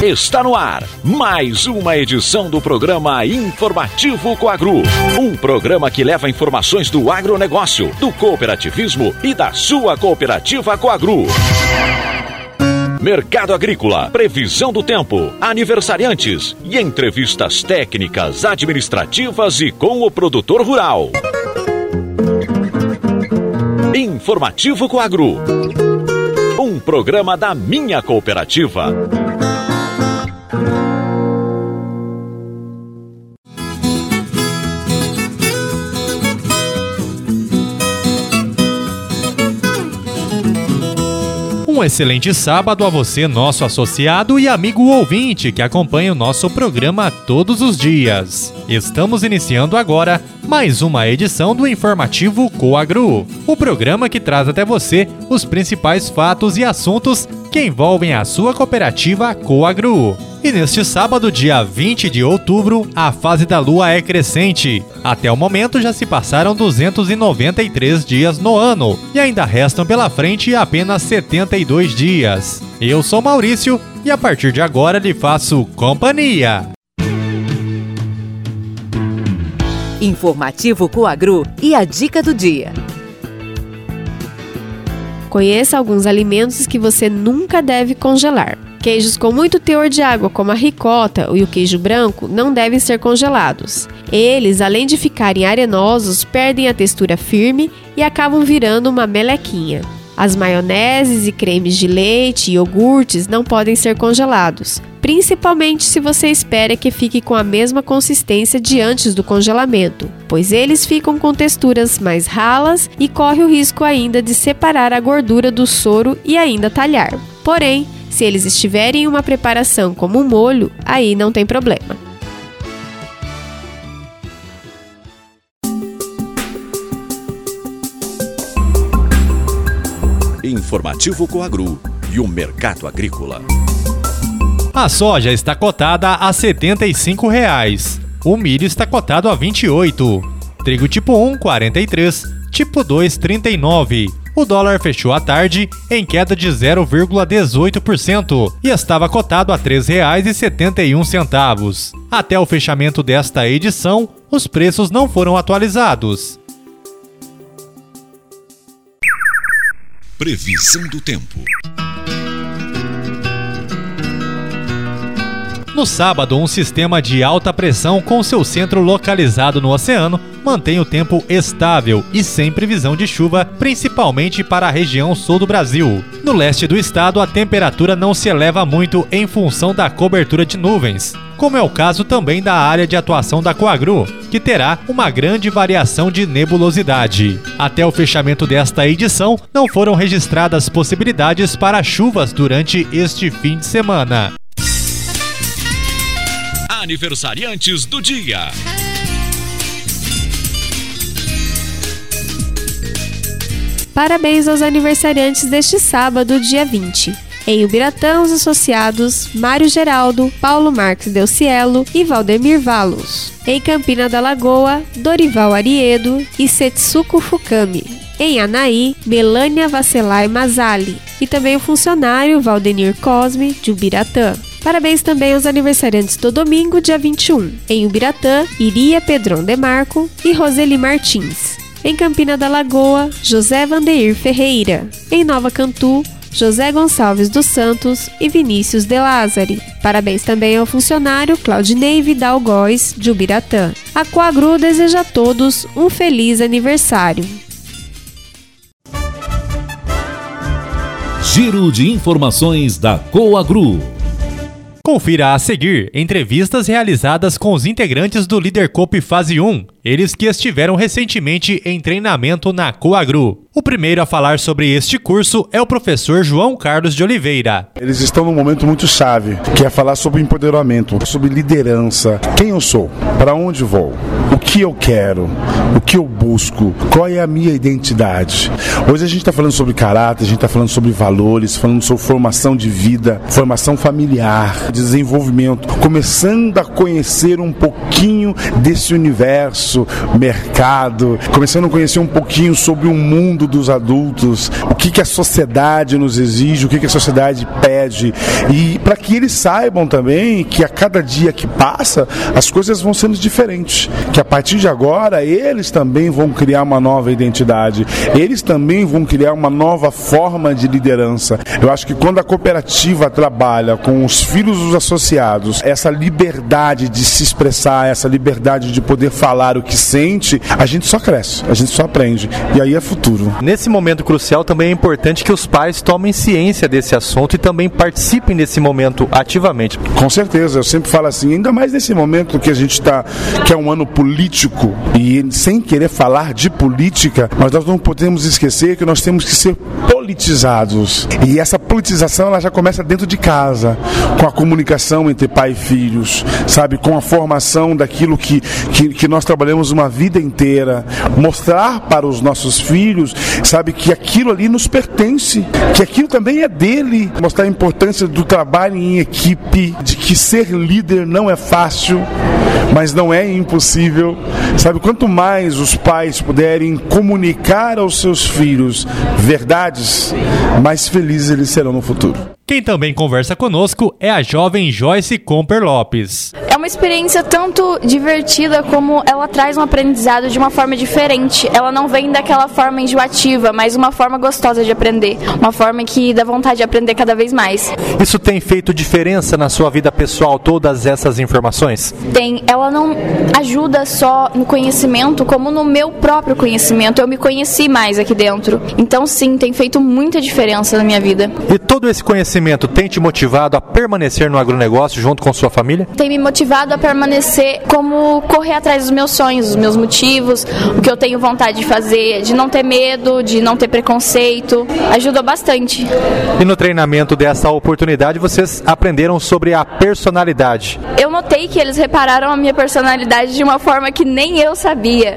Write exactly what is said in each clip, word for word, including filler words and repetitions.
Está no ar mais uma edição do programa Informativo Coagro. Um programa que leva informações do agronegócio, do cooperativismo e da sua cooperativa Coagro. Mercado agrícola, previsão do tempo, aniversariantes e entrevistas técnicas, administrativas e com o produtor rural. Informativo Coagro. Um programa da minha cooperativa. Um excelente sábado a você, nosso associado e amigo ouvinte que acompanha o nosso programa todos os dias. Estamos iniciando agora mais uma edição do Informativo Coagro, o programa que traz até você os principais fatos e assuntos que envolvem a sua cooperativa Coagro. E neste sábado, dia vinte de outubro, a fase da lua é crescente. Até o momento já se passaram duzentos e noventa e três dias no ano e ainda restam pela frente apenas setenta e dois dias. Eu sou Maurício e a partir de agora lhe faço companhia. Informativo Coagro e a dica do dia. Conheça alguns alimentos que você nunca deve congelar. Queijos com muito teor de água, como a ricota e o queijo branco, não devem ser congelados. Eles, além de ficarem arenosos, perdem a textura firme e acabam virando uma melequinha. As maioneses e cremes de leite e iogurtes não podem ser congelados, principalmente se você espera que fique com a mesma consistência de antes do congelamento, pois eles ficam com texturas mais ralas e corre o risco ainda de separar a gordura do soro e ainda talhar. Porém, se eles estiverem em uma preparação como um molho, aí não tem problema. Informativo Coagro e o mercado agrícola. A soja está cotada a setenta e cinco reais. O milho está cotado a vinte e oito. Trigo tipo um, quarenta e três. Tipo dois, trinta e nove. O dólar fechou à tarde em queda de zero vírgula dezoito por cento e estava cotado a três reais e setenta e um centavos. Até o fechamento desta edição, os preços não foram atualizados. Previsão do tempo. No sábado, um sistema de alta pressão com seu centro localizado no oceano mantém o tempo estável e sem previsão de chuva, principalmente para a região sul do Brasil. No leste do estado, a temperatura não se eleva muito em função da cobertura de nuvens, como é o caso também da área de atuação da Coagro, que terá uma grande variação de nebulosidade. Até o fechamento desta edição, não foram registradas possibilidades para chuvas durante este fim de semana. Aniversariantes do dia. Parabéns aos aniversariantes deste sábado, dia vinte. Em Ubiratã, os associados Mário Geraldo, Paulo Marques Delcielo e Valdemir Valos. Em Campina da Lagoa, Dorival Ariedo e Setsuko Fukami. Em Anaí, Melânia Vasselay Mazali. E também o funcionário Valdenir Cosme, de Ubiratã. Parabéns também aos aniversariantes do domingo, dia vinte e um. Em Ubiratã, Iria Pedron Demarco e Roseli Martins. Em Campina da Lagoa, José Vandeir Ferreira. Em Nova Cantu, José Gonçalves dos Santos e Vinícius de Lázari. Parabéns também ao funcionário Claudinei Vidal Góes, de Ubiratã. A Coagro deseja a todos um feliz aniversário. Giro de informações da Coagro. Confira a seguir entrevistas realizadas com os integrantes do Lidercoop Fase um, eles que estiveram recentemente em treinamento na Coagro. O primeiro a falar sobre este curso é o professor João Carlos de Oliveira. Eles estão num momento muito chave, que é falar sobre empoderamento, sobre liderança. Quem eu sou? Para onde vou? O que eu quero? O que eu busco? Qual é a minha identidade? Hoje a gente está falando sobre caráter, a gente está falando sobre valores, falando sobre formação de vida, formação familiar, desenvolvimento, começando a conhecer um pouquinho desse universo comércio, mercado, começando a conhecer um pouquinho sobre o mundo dos adultos, o que, que a sociedade nos exige, o que, que a sociedade pede, e para que eles saibam também que a cada dia que passa, as coisas vão sendo diferentes, que a partir de agora eles também vão criar uma nova identidade, eles também vão criar uma nova forma de liderança. Eu acho que quando a cooperativa trabalha com os filhos dos associados, essa liberdade de se expressar, essa liberdade de poder falar o que sente, a gente só cresce, a gente só aprende, e aí é futuro. Nesse momento crucial também é importante que os pais tomem ciência desse assunto e também participem desse momento ativamente. Com certeza, eu sempre falo assim, ainda mais nesse momento que a gente está, que é um ano político, e sem querer falar de política, mas nós não podemos esquecer que nós temos que ser politizados, e essa politização ela já começa dentro de casa, com a comunicação entre pai e filhos, sabe, com a formação daquilo que, que, que nós trabalhamos uma vida inteira, mostrar para os nossos filhos, sabe, que aquilo ali nos pertence, que aquilo também é dele, mostrar a importância do trabalho em equipe, de que ser líder não é fácil, mas não é impossível, sabe, quanto mais os pais puderem comunicar aos seus filhos verdades, mais felizes eles serão no futuro. Quem também conversa conosco é a jovem Joyce Comper Lopes. É uma experiência tanto divertida como ela traz um aprendizado de uma forma diferente. Ela não vem daquela forma enjoativa, mas uma forma gostosa de aprender. Uma forma que dá vontade de aprender cada vez mais. Isso tem feito diferença na sua vida pessoal, todas essas informações? Tem. Ela não ajuda só no conhecimento, como no meu próprio conhecimento. Eu me conheci mais aqui dentro. Então sim, tem feito muita diferença na minha vida. E todo esse conhecimento tem te motivado a permanecer no agronegócio junto com sua família? Tem me motivado a permanecer, como correr atrás dos meus sonhos, dos meus motivos, o que eu tenho vontade de fazer, de não ter medo, de não ter preconceito. Ajudou bastante. E no treinamento dessa oportunidade, vocês aprenderam sobre a personalidade? Eu notei que eles repararam a minha personalidade de uma forma que nem eu sabia.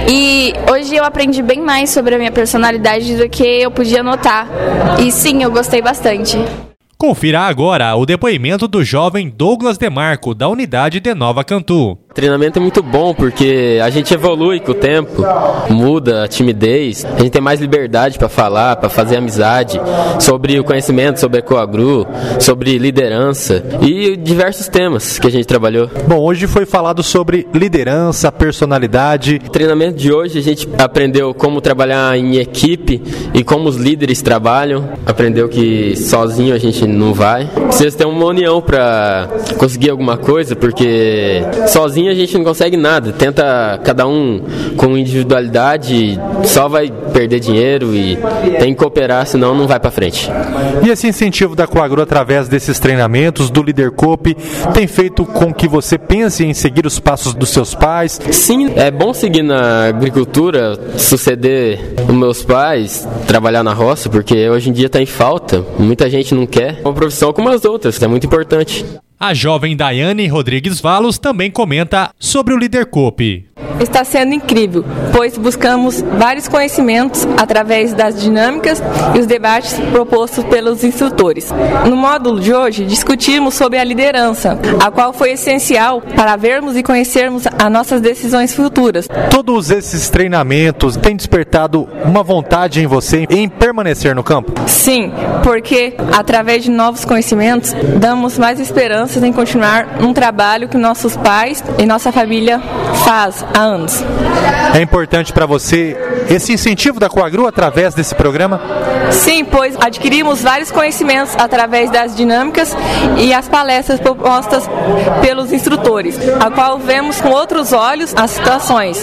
E hoje eu aprendi bem mais sobre a minha personalidade do que eu podia notar. E sim, eu gostei bastante. Confira agora o depoimento do jovem Douglas Demarco, da unidade de Nova Cantu. O treinamento é muito bom porque a gente evolui com o tempo, muda a timidez, a gente tem mais liberdade para falar, para fazer amizade, sobre o conhecimento, sobre EcoAgro, sobre liderança e diversos temas que a gente trabalhou. Bom, hoje foi falado sobre liderança, personalidade. No treinamento de hoje a gente aprendeu como trabalhar em equipe e como os líderes trabalham, aprendeu que sozinho a gente não vai. Precisa ter uma união para conseguir alguma coisa, porque sozinho a gente não consegue nada. Tenta cada um com individualidade, só vai perder dinheiro e tem que cooperar, senão não vai para frente. E esse incentivo da Coagro através desses treinamentos, do Líder Coop, tem feito com que você pense em seguir os passos dos seus pais? Sim, é bom seguir na agricultura, suceder os meus pais, trabalhar na roça, porque hoje em dia está em falta, muita gente não quer. É uma profissão como as outras, que é muito importante. A jovem Daiane Rodrigues Valos também comenta sobre o Líder Coop. Está sendo incrível, pois buscamos vários conhecimentos através das dinâmicas e os debates propostos pelos instrutores. No módulo de hoje, discutimos sobre a liderança, a qual foi essencial para vermos e conhecermos as nossas decisões futuras. Todos esses treinamentos têm despertado uma vontade em você em permanecer no campo? Sim, porque através de novos conhecimentos, damos mais esperanças em continuar um trabalho que nossos pais e nossa família faz há anos. É importante para você esse incentivo da Coagro através desse programa? Sim, pois adquirimos vários conhecimentos através das dinâmicas e as palestras propostas pelos instrutores, a qual vemos com outros olhos as situações.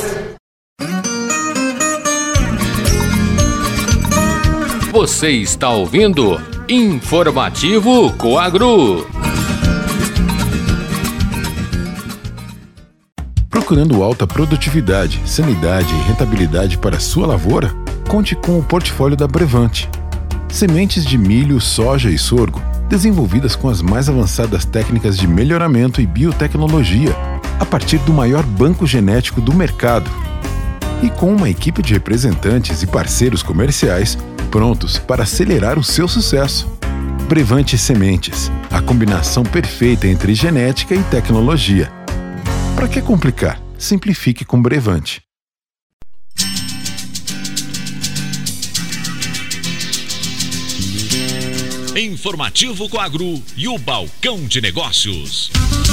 Você está ouvindo Informativo Coagro. Procurando alta produtividade, sanidade e rentabilidade para a sua lavoura? Conte com o portfólio da Brevante. Sementes de milho, soja e sorgo, desenvolvidas com as mais avançadas técnicas de melhoramento e biotecnologia, a partir do maior banco genético do mercado. E com uma equipe de representantes e parceiros comerciais prontos para acelerar o seu sucesso. Brevante Sementes, a combinação perfeita entre genética e tecnologia. Para que complicar? Simplifique com Brevante. Informativo Coagro e o Balcão de Negócios.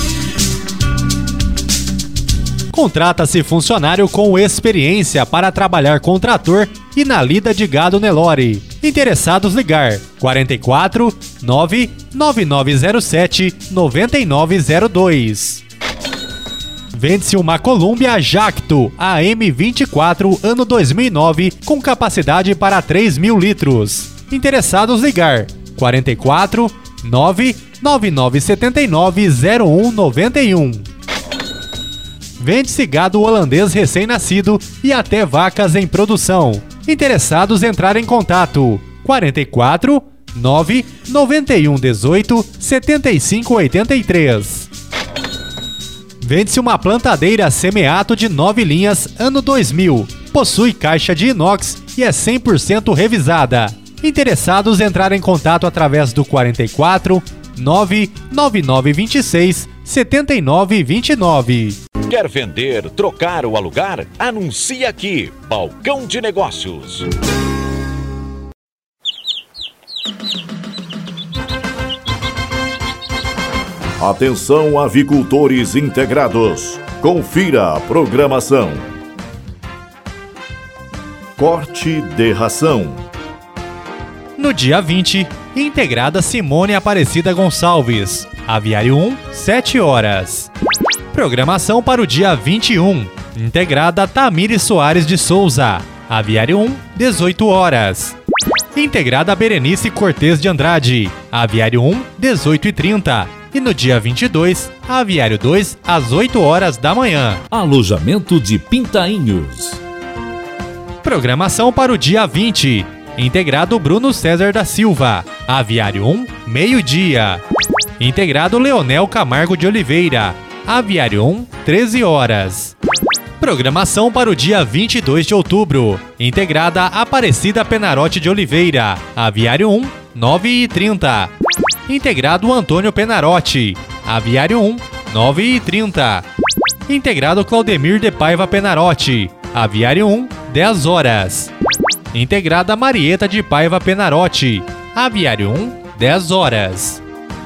Contrata-se funcionário com experiência para trabalhar com trator e na lida de gado Nelore. Interessados ligar quarenta e quatro, nove nove nove zero sete, nove nove zero dois. Vende-se uma Columbia Jacto A M vinte e quatro ano dois mil e nove com capacidade para três mil litros. Interessados ligar quarenta e quatro, nove nove nove sete nove zero um nove um. Vende-se gado holandês recém-nascido e até vacas em produção. Interessados entrar em contato quarenta e quatro, nove nove um dezoito, setenta e cinco oitenta e três. Vende-se uma plantadeira Semeato de nove linhas ano dois mil. Possui caixa de inox e é cem por cento revisada. Interessados entrar em contato através do quarenta e quatro, nove nove nove dois seis, sete nove dois nove. Quer vender, trocar ou alugar? Anuncie aqui, Balcão de Negócios. Atenção, avicultores integrados. Confira a programação. Corte de ração. No dia vinte, integrada Simone Aparecida Gonçalves. Aviário um, sete horas. Programação para o dia vinte e um. Integrada Tamires Soares de Souza. Aviário um, dezoito horas. Integrada Berenice Cortez de Andrade. Aviário um, dezoito e trinta. E no dia vinte e dois, Aviário dois, às oito horas da manhã. Alojamento de Pintainhos. Programação para o dia vinte. Integrado Bruno César da Silva. Aviário um, meio-dia. Integrado Leonel Camargo de Oliveira. Aviário um, treze horas. Programação para o dia vinte e dois de outubro. Integrada Aparecida Penarotti de Oliveira. Aviário um, nove e trinta. Integrado Antônio Penarotti. Aviário um, nove e trinta. Integrado Claudemir de Paiva Penarotti. Aviário um, dez horas. Integrada Marieta de Paiva Penarotti. Aviário um, dez horas.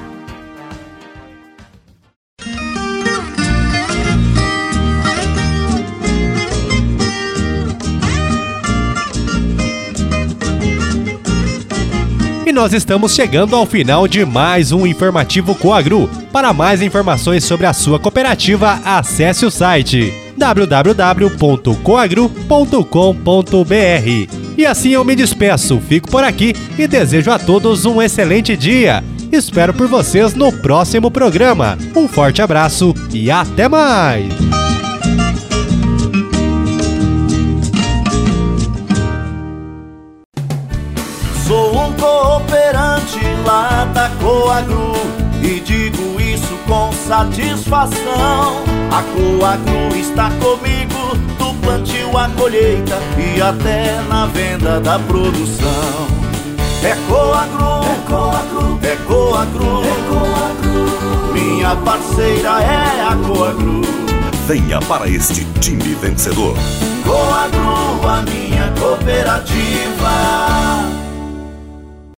E nós estamos chegando ao final de mais um Informativo Coagro. Para mais informações sobre a sua cooperativa, acesse o site w w w ponto coagro ponto com ponto b r. E assim eu me despeço, fico por aqui e desejo a todos um excelente dia. Espero por vocês no próximo programa. Um forte abraço e até mais! Sou um cooperante lá da Coagro e digo isso com satisfação. A Coagro está comigo do plantio à colheita e até na venda da produção. É Coagro, é Coagro, é Coagro, é Coagro. Minha parceira é a Coagro. Venha para este time vencedor. Coagro, a minha cooperativa.